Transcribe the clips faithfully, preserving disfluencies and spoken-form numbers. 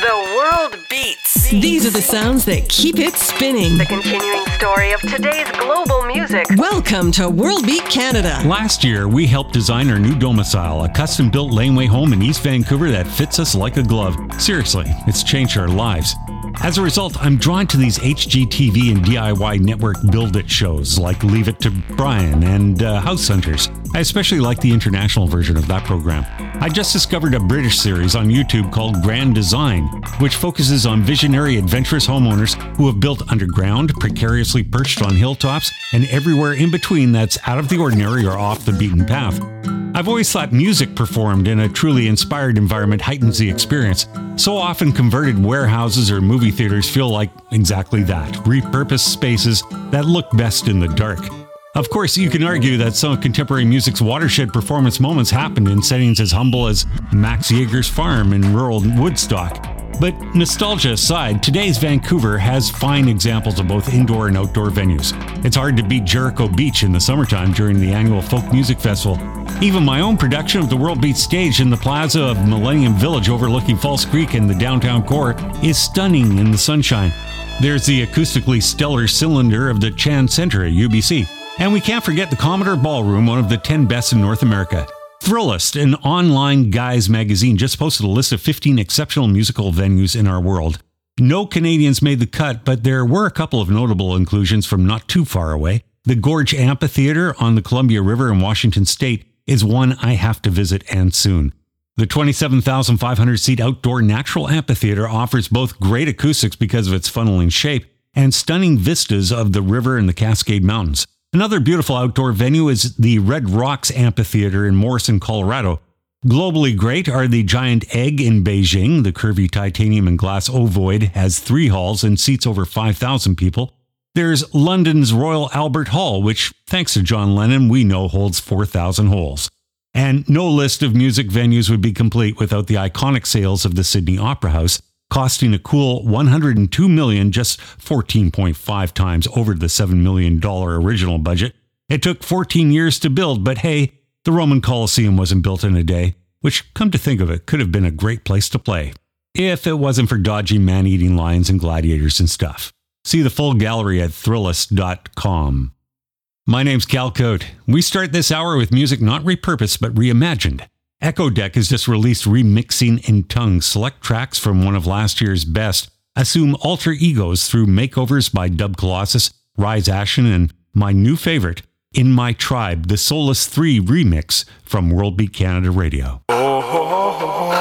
The world beats. These are the sounds that keep it spinning. The continuing story of today's global music. Welcome to World Beat Canada. Last year, we helped design our new domicile, a custom-built laneway home in East Vancouver that fits us like a glove. Seriously, it's changed our lives. As a result, I'm drawn to these H G T V and D I Y network build-it shows like Leave It to Brian and uh, House Hunters. I especially like the international version of that program. I just discovered a British series on YouTube called Grand Design, which focuses on visionary, adventurous homeowners who have built underground, precariously perched on hilltops, and everywhere in between that's out of the ordinary or off the beaten path. I've always thought music performed in a truly inspired environment heightens the experience. So often converted warehouses or movie theaters feel like exactly that, repurposed spaces that look best in the dark. Of course, you can argue that some of contemporary music's watershed performance moments happened in settings as humble as Max Yeager's farm in rural Woodstock. But nostalgia aside, today's Vancouver has fine examples of both indoor and outdoor venues. It's hard to beat Jericho Beach in the summertime during the annual Folk Music Festival. Even my own production of the World Beat stage in the plaza of Millennium Village overlooking False Creek in the downtown core is stunning in the sunshine. There's the acoustically stellar cylinder of the Chan Center at U B C. And we can't forget the Commodore Ballroom, one of the ten best in North America. Thrillist, an online guys magazine, just posted a list of fifteen exceptional musical venues in our world. No Canadians made the cut, but there were a couple of notable inclusions from not too far away. The Gorge Amphitheater on the Columbia River in Washington State is one I have to visit, and soon. The twenty-seven thousand five hundred seat outdoor natural amphitheater offers both great acoustics because of its funneling shape and stunning vistas of the river and the Cascade Mountains. Another beautiful outdoor venue is the Red Rocks Amphitheater in Morrison, Colorado. Globally great are the Giant Egg in Beijing. The curvy titanium and glass ovoid has three halls and seats over five thousand people. There's London's Royal Albert Hall, which, thanks to John Lennon, we know holds four thousand holes. And no list of music venues would be complete without the iconic sales of the Sydney Opera House, costing a cool one hundred two million dollars, just fourteen point five times over the seven million dollars original budget. It took fourteen years to build, but hey, the Roman Colosseum wasn't built in a day, which, come to think of it, could have been a great place to play. If it wasn't for dodgy man-eating lions and gladiators and stuff. See the full gallery at thrillist dot com. My name's Cal Cote. We start this hour with music not repurposed, but reimagined. Echo Deck has just released Remixing in Tongue, select tracks from one of last year's best. Assume alter egos through makeovers by Dub Colossus, Rise Ashen, and my new favorite, In My Tribe, the Solus three remix from World Beat Canada Radio. Oh, ho, ho, ho, ho.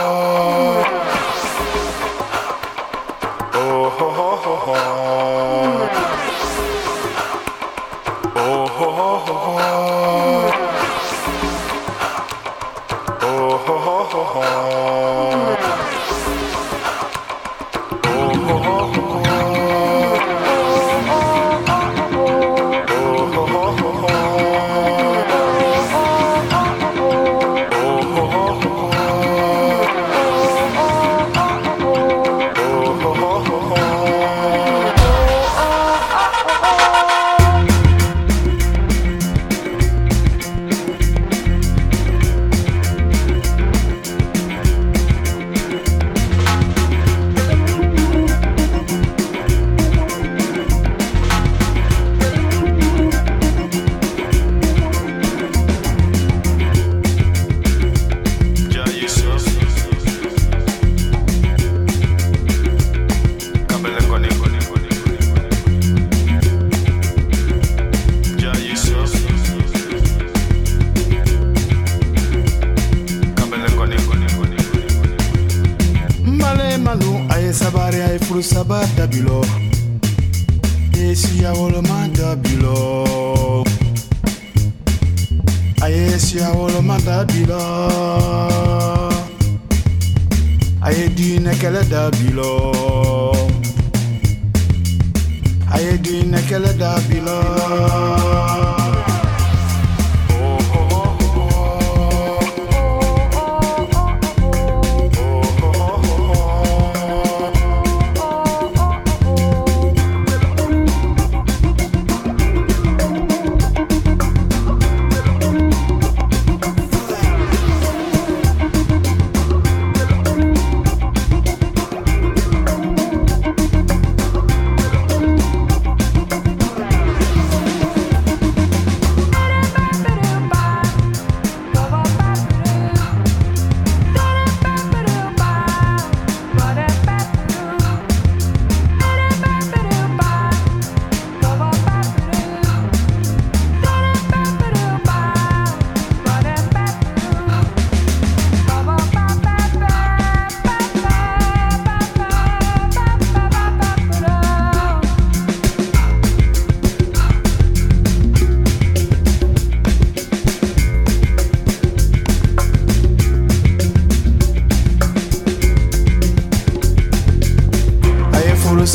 Oh, ho, ho, ho, ho. Oh, ho, ho, ho, ho. Oh, ho, ho, ho, ho. Oh, ho, ho, ho, ho. Sabata bilo, Asia Olomanda bilo, Asia Olomanda bilo, Ayedine Keleda bilo, Ayedine Keleda bilo.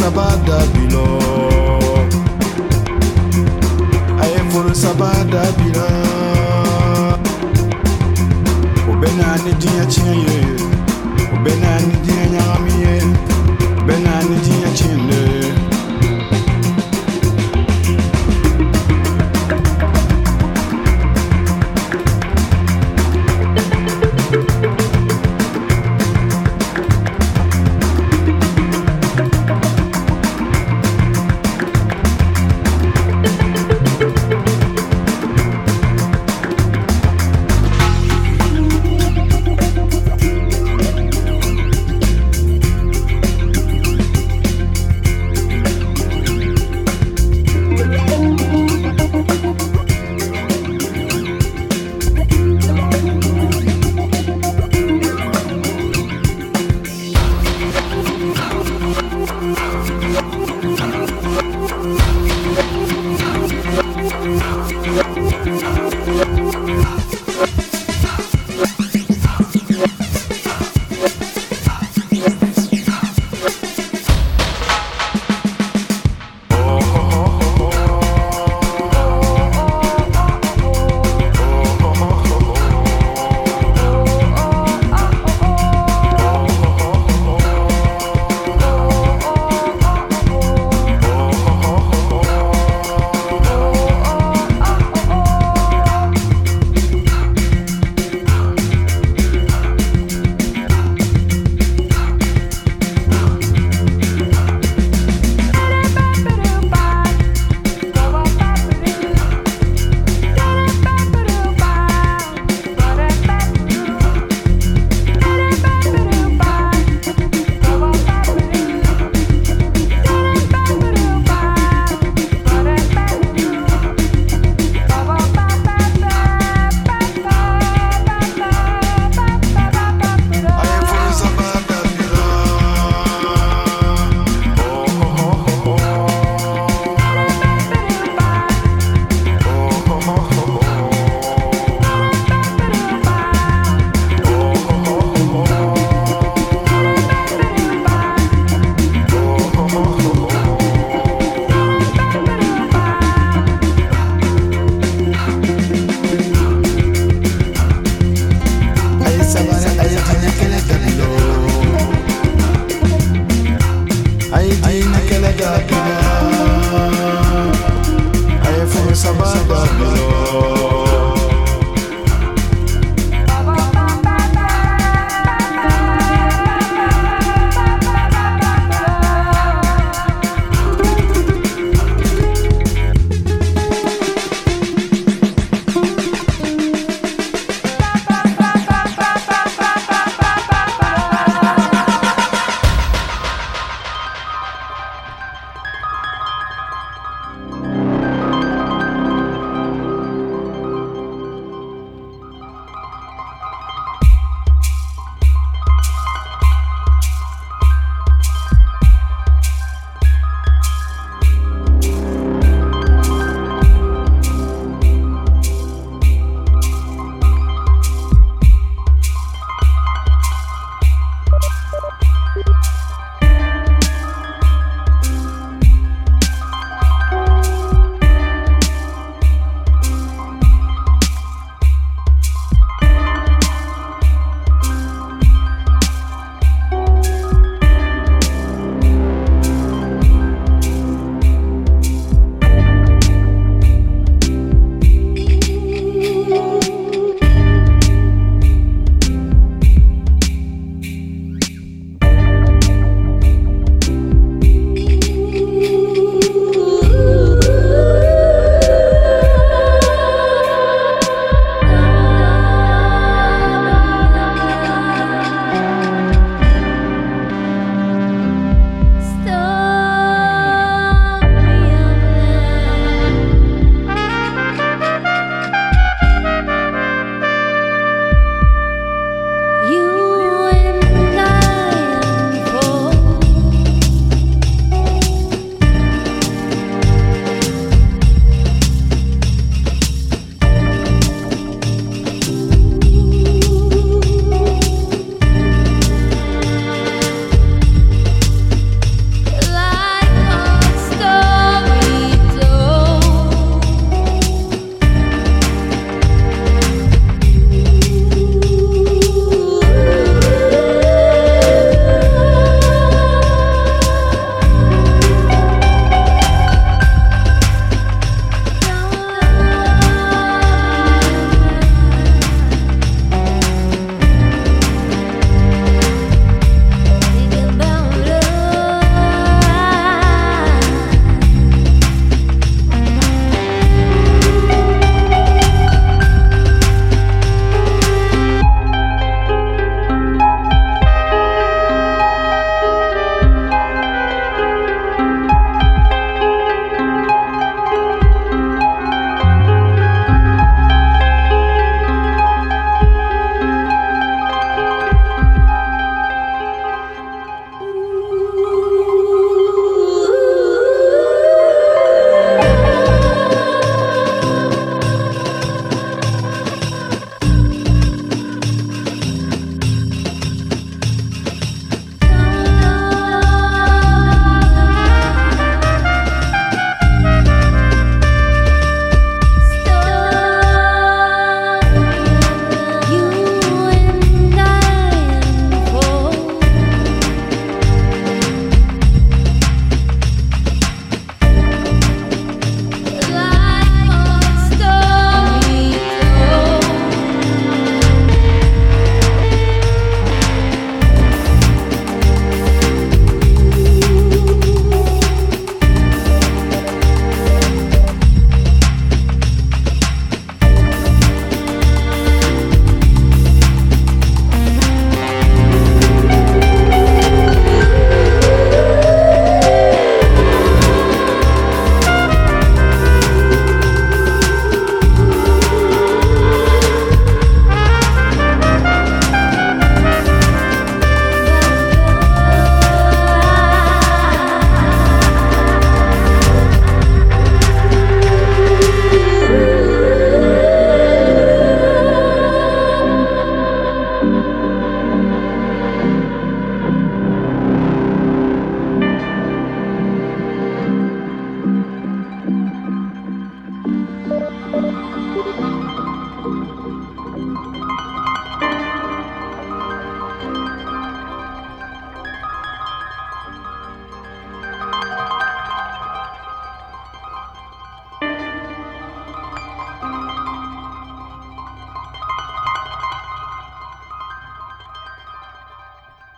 sabada bilo. Aye furu sabada bila. Obena ni diya chinye. Obena ni diya nyamiye. Obena ni diya chinye.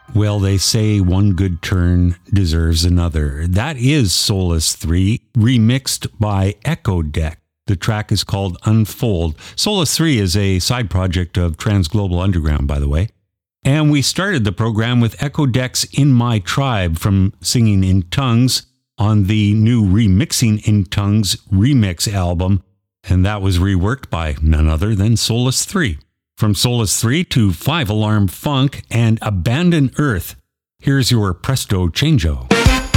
Well, they say one good turn deserves another. That is Solace three, remixed by Echo Deck. The track is called Unfold. Solace three is a side project of Transglobal Underground, by the way. And we started the program with Echo Deck's In My Tribe from Singing in Tongues on the new Remixing in Tongues remix album. And that was reworked by none other than Solace three. From Solace three to Five Alarm Funk and Abandon Earth, here's your Presto Changeo.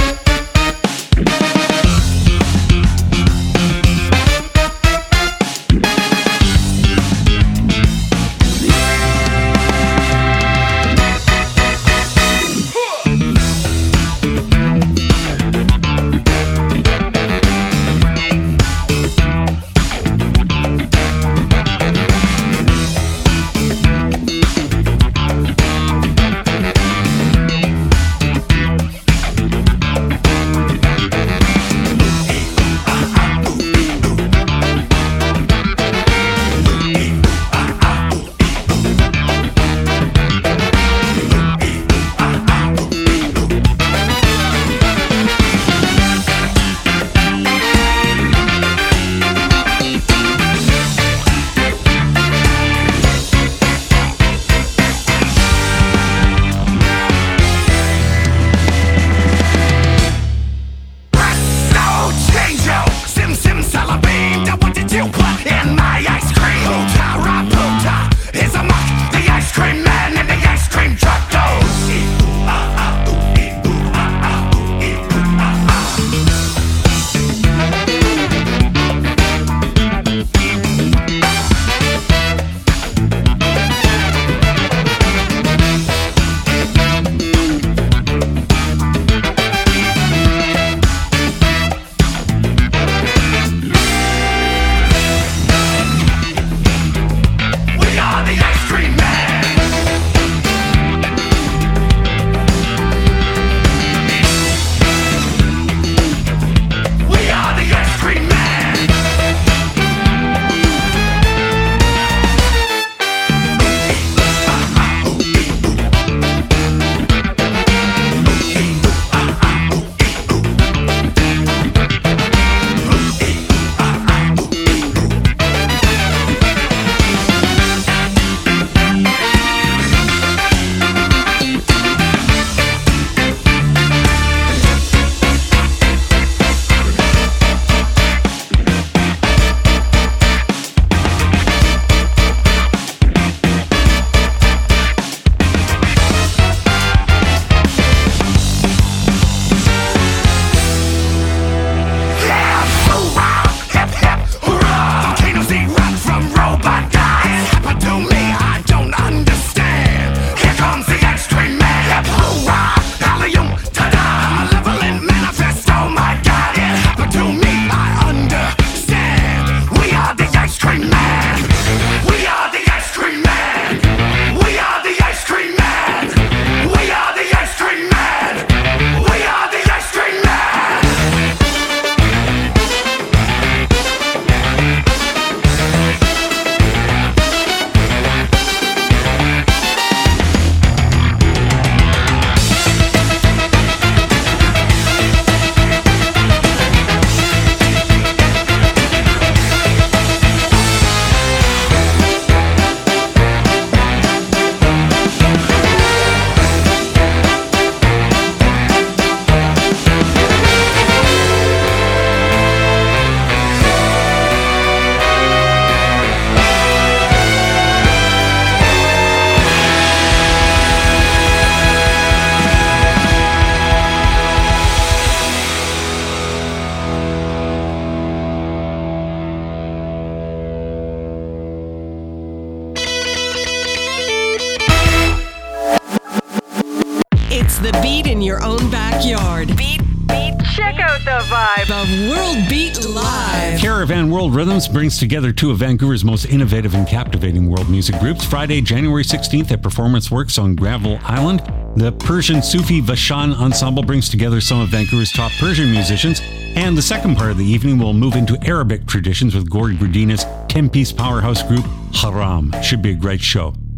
the beat in your own backyard. Beat, beat, check out the vibe. The World Beat Live. Caravan World Rhythms brings together two of Vancouver's most innovative and captivating world music groups. Friday, January sixteenth at Performance Works on Gravel Island. The Persian Sufi Vashan Ensemble brings together some of Vancouver's top Persian musicians. And the second part of the evening will move into Arabic traditions with Gord Gradina's ten-piece powerhouse group Haram. Should be a great show.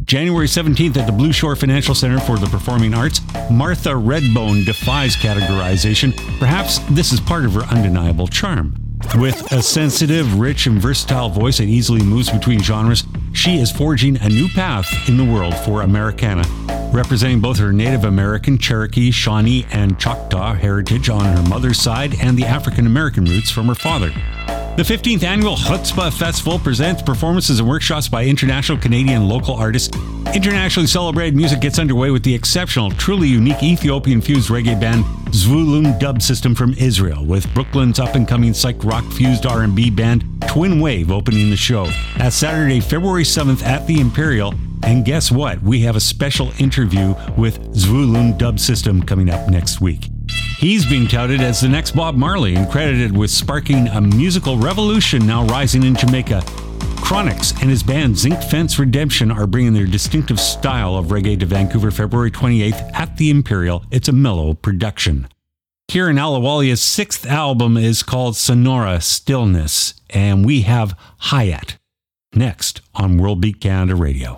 January seventeenth at the Blue Shore Financial Center for the Performing Arts, Martha Redbone defies categorization. Perhaps this is part of her undeniable charm. With a sensitive, rich, and versatile voice that easily moves between genres, she is forging a new path in the world for Americana, representing both her Native American, Cherokee, Shawnee, and Choctaw heritage on her mother's side and the African American roots from her father. The fifteenth Annual Chutzpah Festival presents performances and workshops by international, Canadian, and local artists. Internationally celebrated music gets underway with the exceptional, truly unique Ethiopian-fused reggae band Zvulun Dub System from Israel, with Brooklyn's up-and-coming psych rock-fused R and B band Twin Wave opening the show. That's Saturday, February seventh at the Imperial. And guess what? We have a special interview with Zvulun Dub System coming up next week. He's being touted as the next Bob Marley and credited with sparking a musical revolution now rising in Jamaica. Chronix and his band Zinc Fence Redemption are bringing their distinctive style of reggae to Vancouver February twenty-eighth at the Imperial. It's a mellow production. Kieran Ahluwalia's sixth album is called Sonora Stillness, and we have Hayat next on World Beat Canada Radio.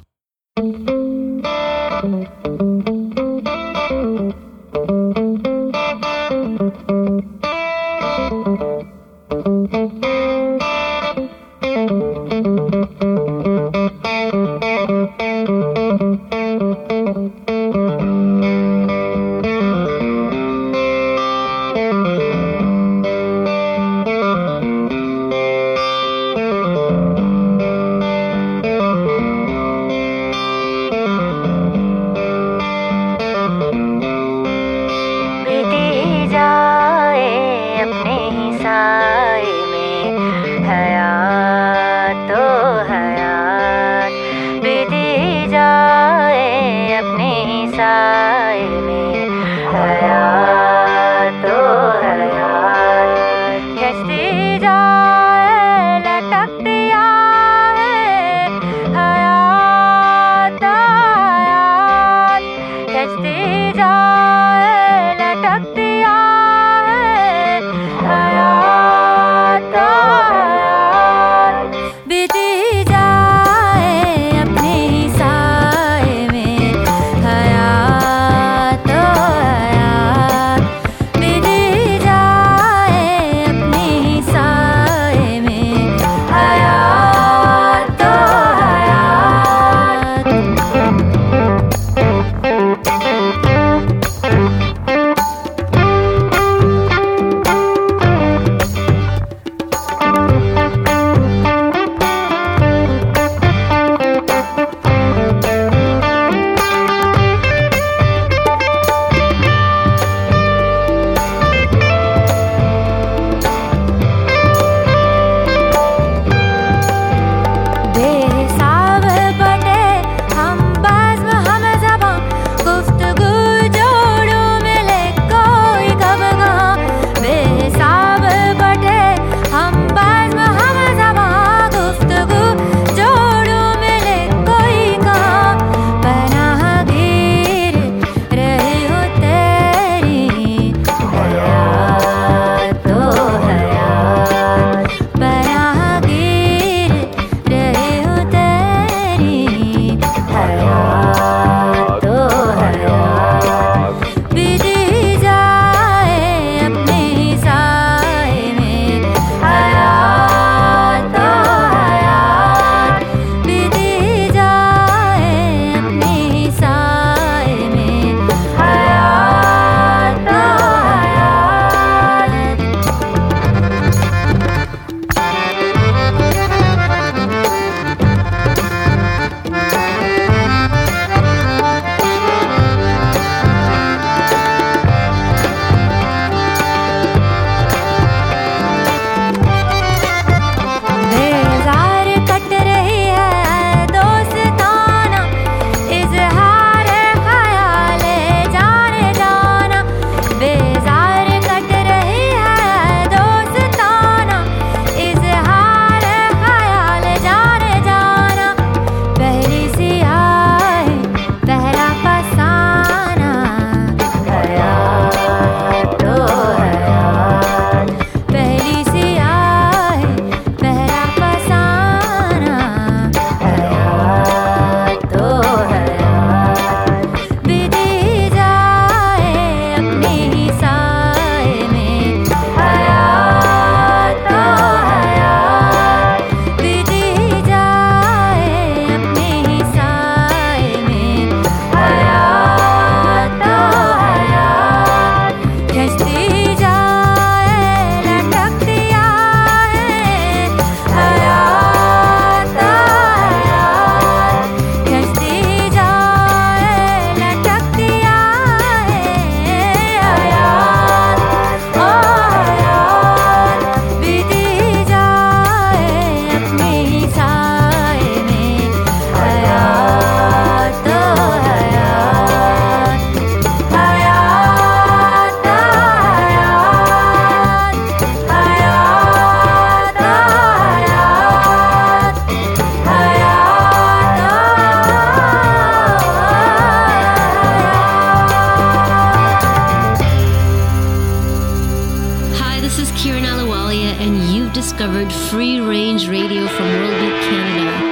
Hayat discovered free range radio from World Beat Canada.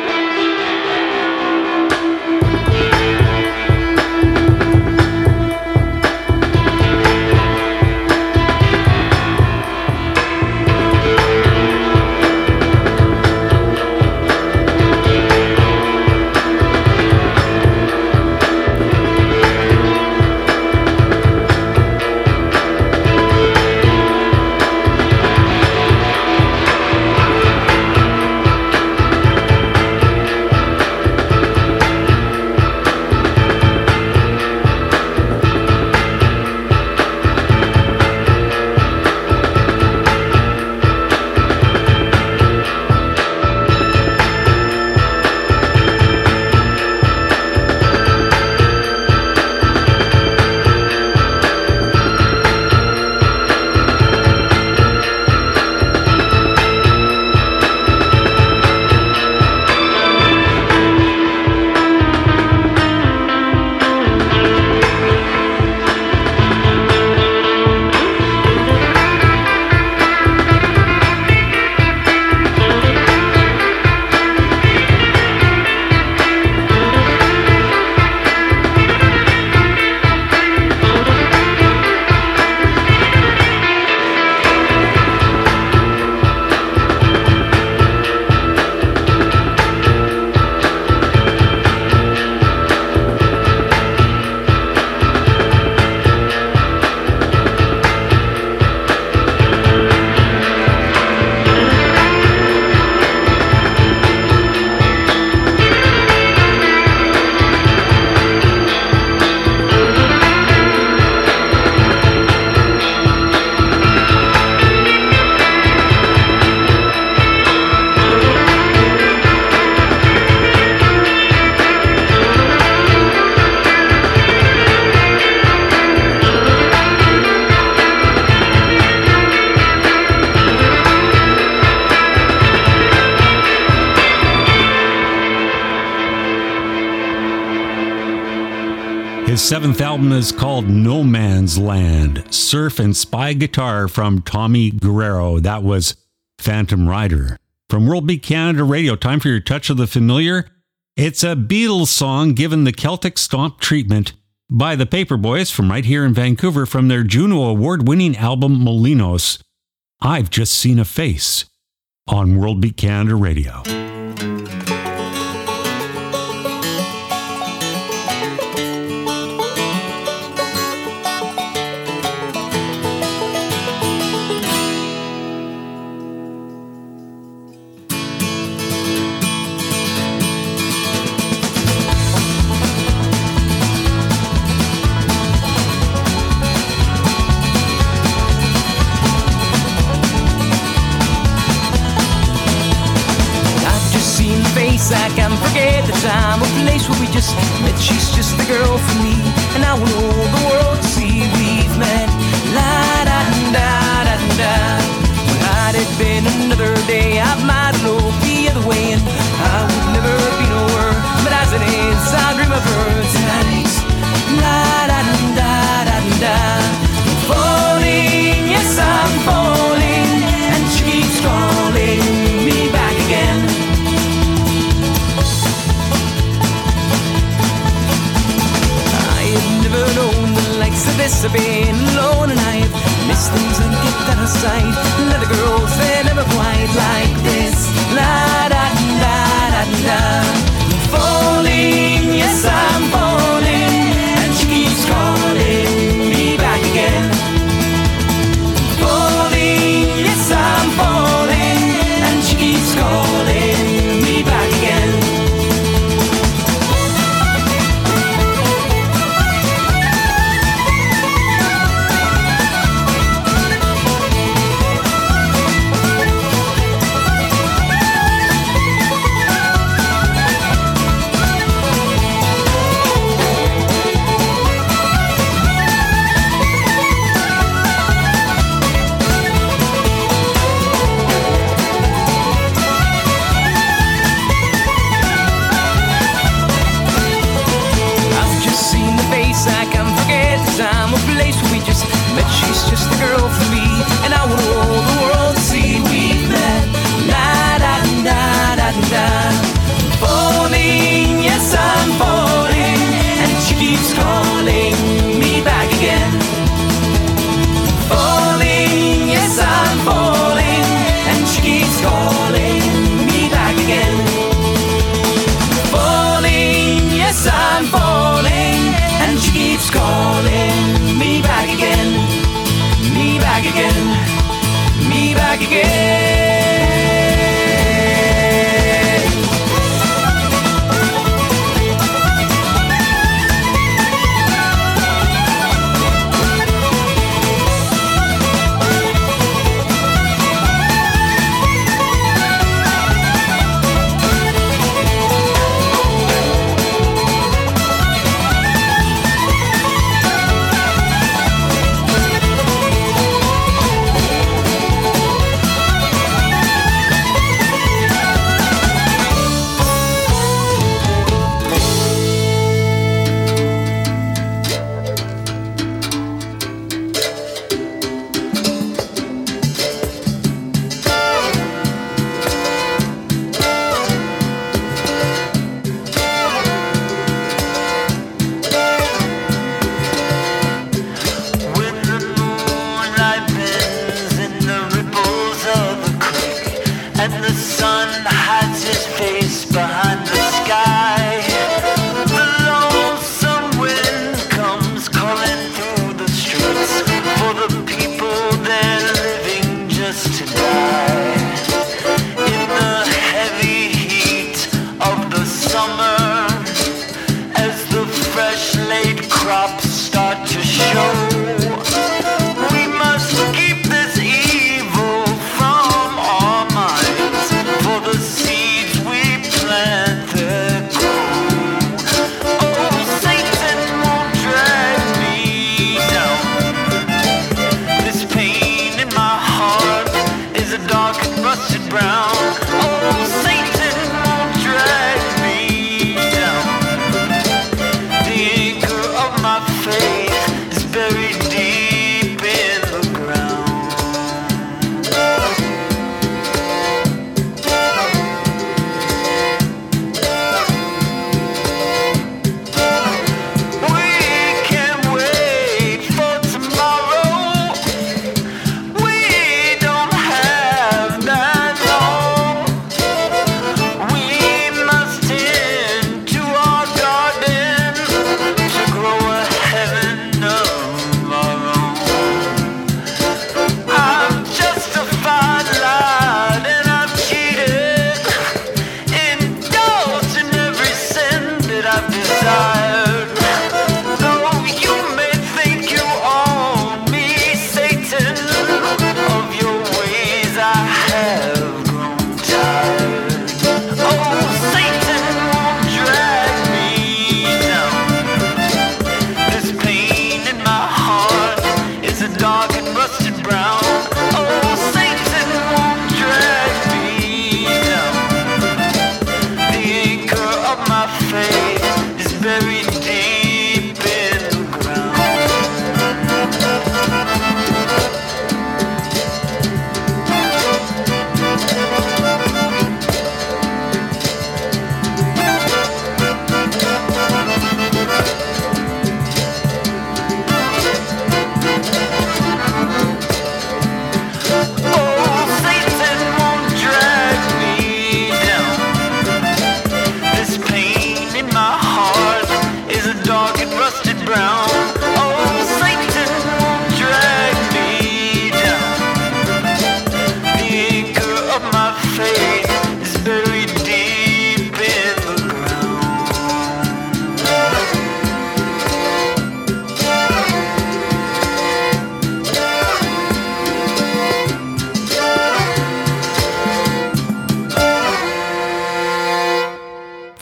His seventh album is called No Man's Land, surf and spy guitar from Tommy Guerrero. That was Phantom Rider. From World Beat Canada Radio, time for your touch of the familiar. It's a Beatles song given the Celtic Stomp treatment by the Paperboys from right here in Vancouver from their Juno Award-winning album Molinos. I've Just Seen a Face on World Beat Canada Radio. I can't forget the time or place where we just met. She's just the girl for me, and I want all the world to see we've met. La da da da da. Well, had it been another day, I might look the other way, and I would never be nowhere. But as it is, I dream of her tonight. La da da da da. I'm falling, yes I'm falling, and she keeps calling me back again. Never known the likes of this. I've been alone and I've missed things and kept out of sight. A lot of girls, they're never quite like this. La da da da da. I'm falling, yes I'm falling, and she keeps calling me back again. I'm falling, yes I'm falling, and she keeps calling me back again.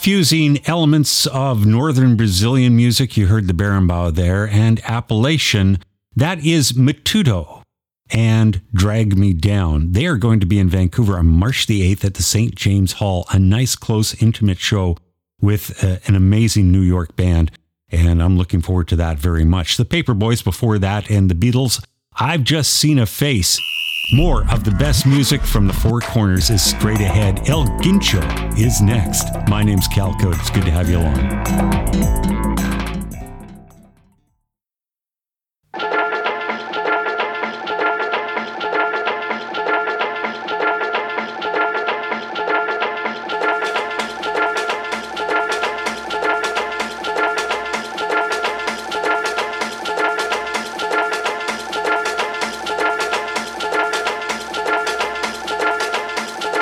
fusing elements of northern Brazilian music. You heard the berimbau there, and Appalachian. That is Matuto and Drag Me Down. They are going to be in Vancouver on March the eighth at the Saint James Hall. A nice, close, intimate show with uh, an amazing New York band. And I'm looking forward to that very much. The Paperboys before that, and the Beatles. I've Just Seen a Face. More of the best music from the Four Corners is straight ahead. El Guincho is next. My name's Cal Code. It's good to have you along.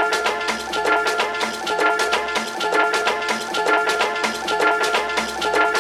Thank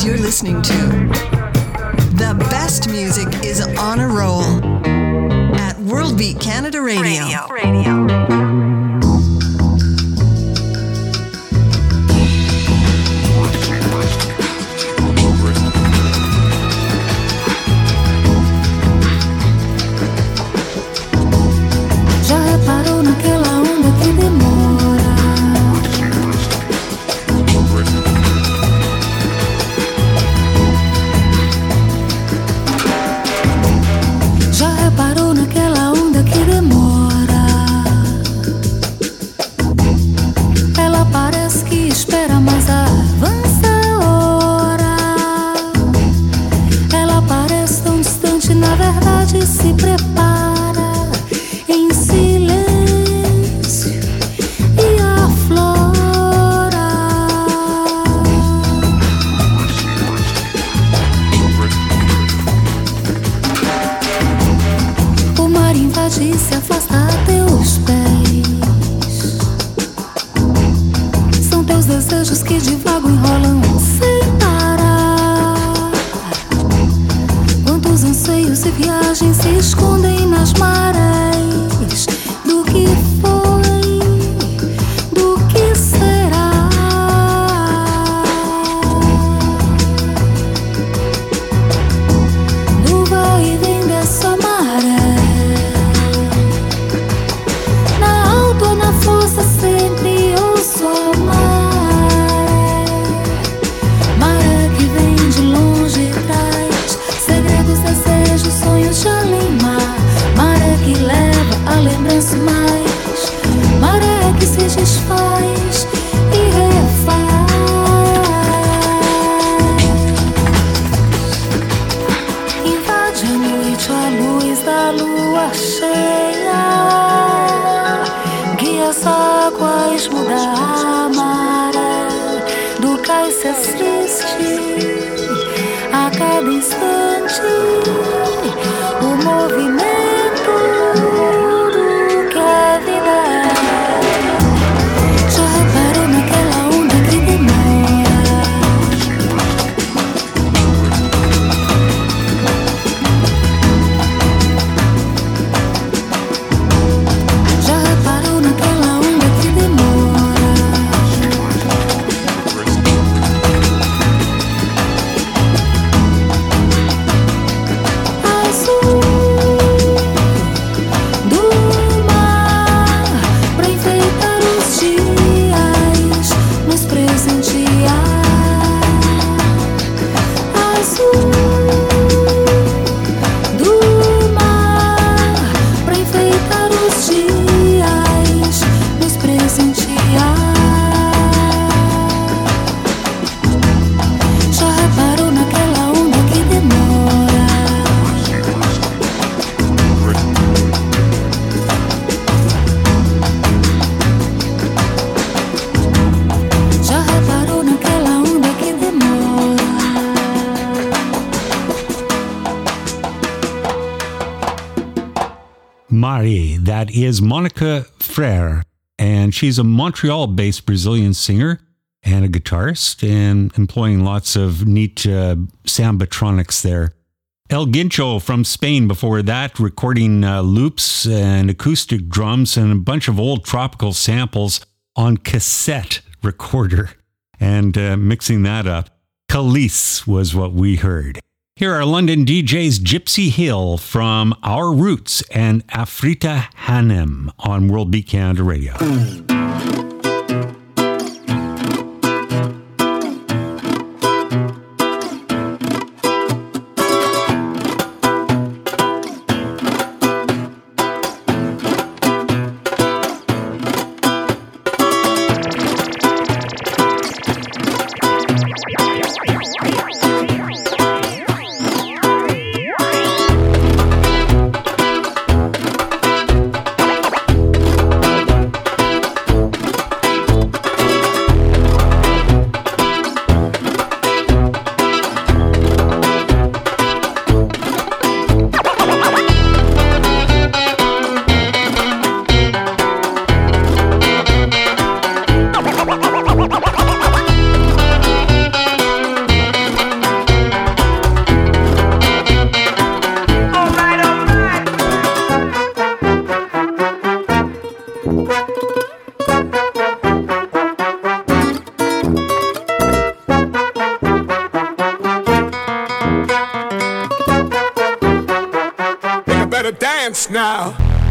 you're listening to. The best music is on a roll at Worldbeat Canada Radio. Radio. Radio. Mari, that is Monica Frere, and she's a Montreal-based Brazilian singer and a guitarist, and employing lots of neat uh, sambatronics there. El Guincho from Spain before that, recording uh, loops and acoustic drums and a bunch of old tropical samples on cassette recorder and uh, mixing that up. Khalees was what we heard. Here are London D Js Gypsy Hill from Our Roots and Afrita Hanem on Worldbeat Canada Radio. better dance now.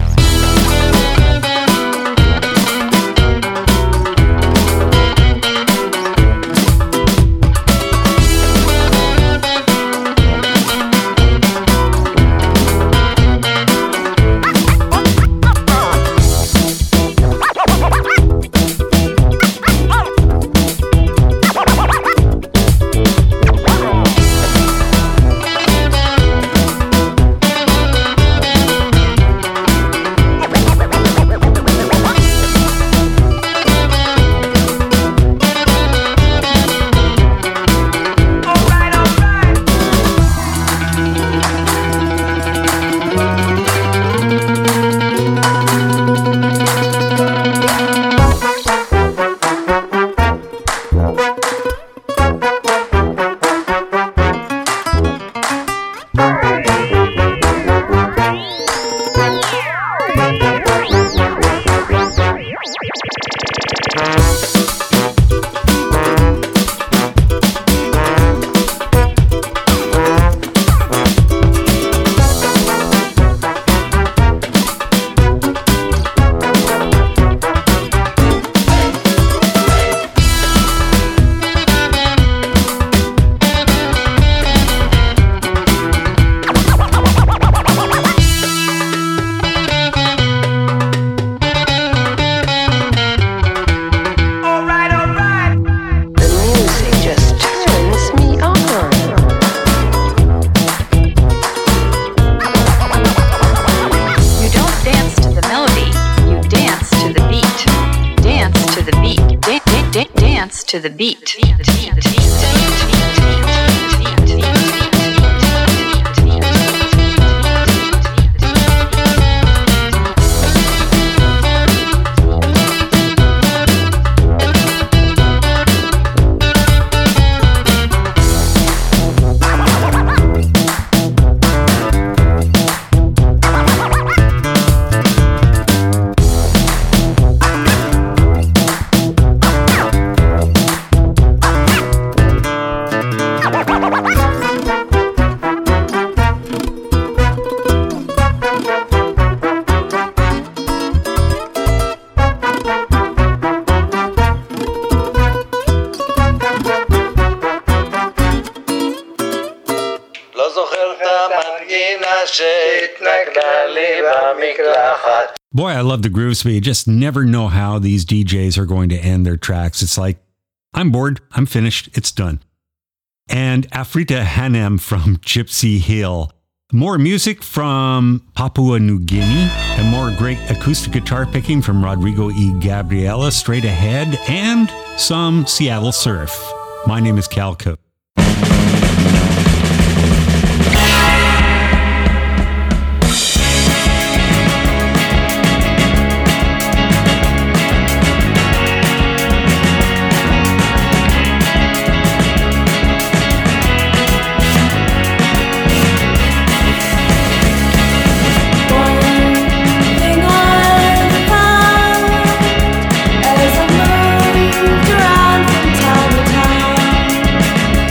To the beat. Boy, I love the grooves, but you just never know how these D Js are going to end their tracks. It's like, I'm bored, I'm finished, it's done. And Afrita Hanem from Gypsy Hill. More music from Papua New Guinea and more great acoustic guitar picking from Rodrigo E. Gabriela straight ahead and some Seattle surf. My name is Cal Cook. As I moved around from town to town,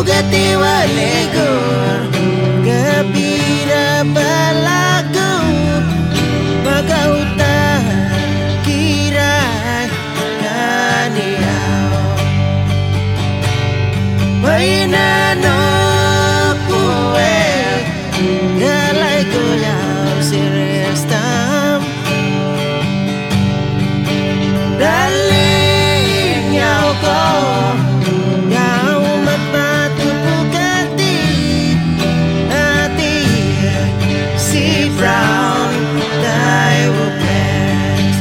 gati waligor Gabira balago Magauta kiray Kaniyaw Painano kuwe Galay kuyaw si Restam Daling yaw ko Brown, I will bless.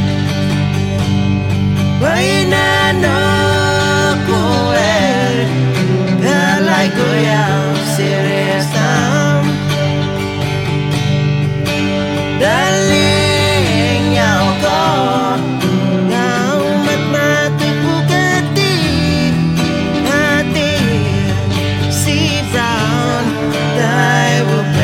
Why na no kuel, galay kuyaw serious tam. Daling yaw ko, yaw matmati pugati, ati si Brown, I will bless.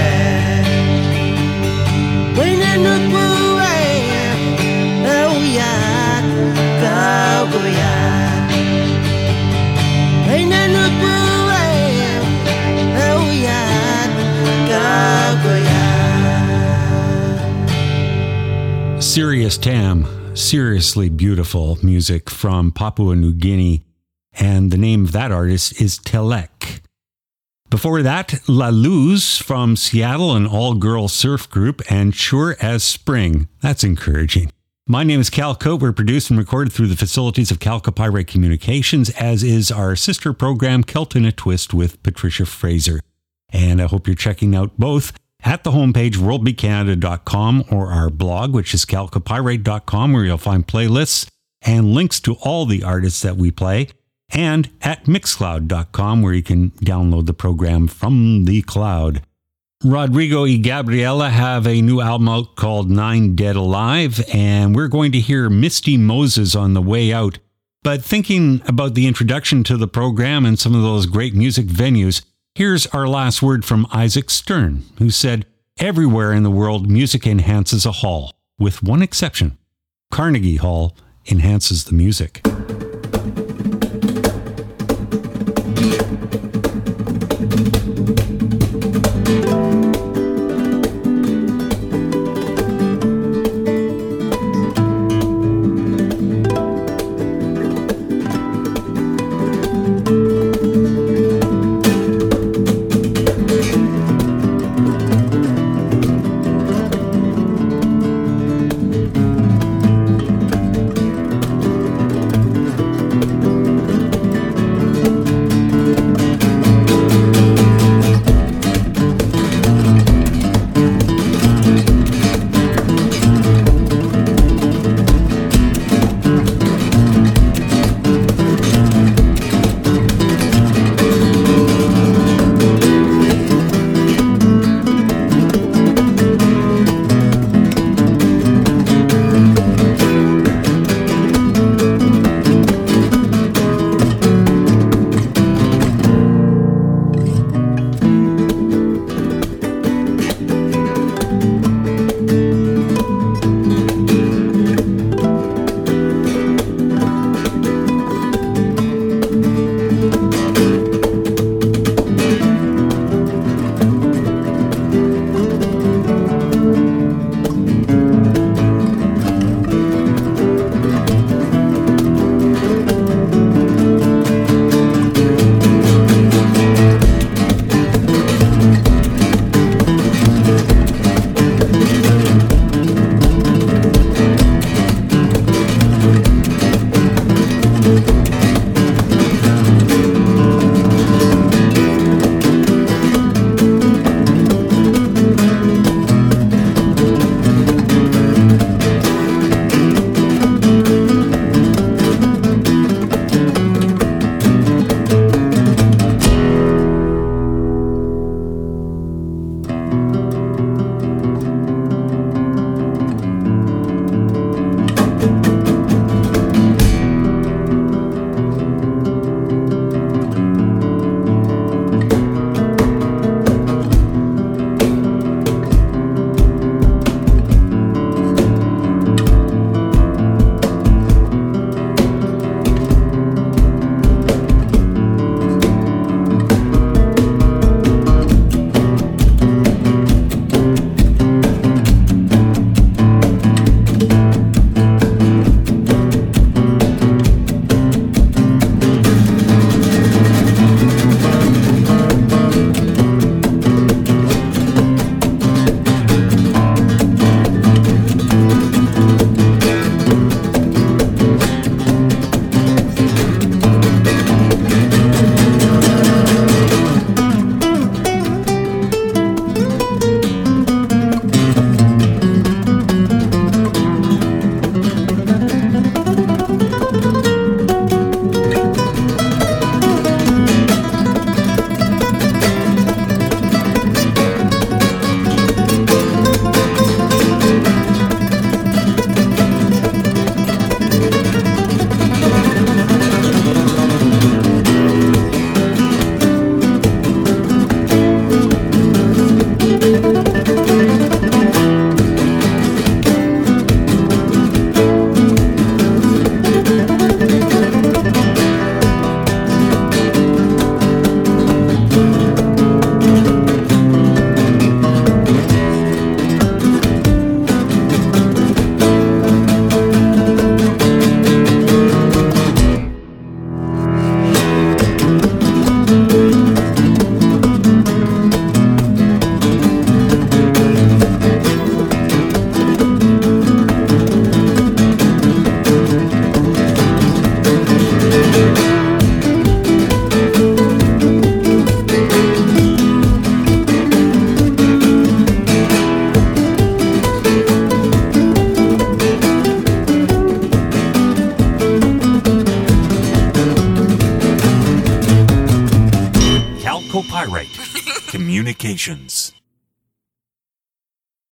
Serious Tam, seriously beautiful music from Papua New Guinea, and the name of that artist is Telek. Before that, La Luz from Seattle, an all-girl surf group, and Sure as Spring. That's encouraging. My name is Cal Cote. We're produced and recorded through the facilities of Calcopyrite Communications, as is our sister program, Celt in a Twist with Patricia Fraser. And I hope you're checking out both at the homepage, world beat canada dot com, or our blog, which is calcopyrite dot com, where you'll find playlists and links to all the artists that we play, and at mixcloud dot com, where you can download the program from the cloud. Rodrigo y Gabriela have a new album out called Nine Dead Alive, and we're going to hear Misty Moses on the way out. But thinking about the introduction to the program and some of those great music venues, here's our last word from Isaac Stern, who said, "Everywhere in the world, music enhances a hall, with one exception. Carnegie Hall enhances the music." Communications.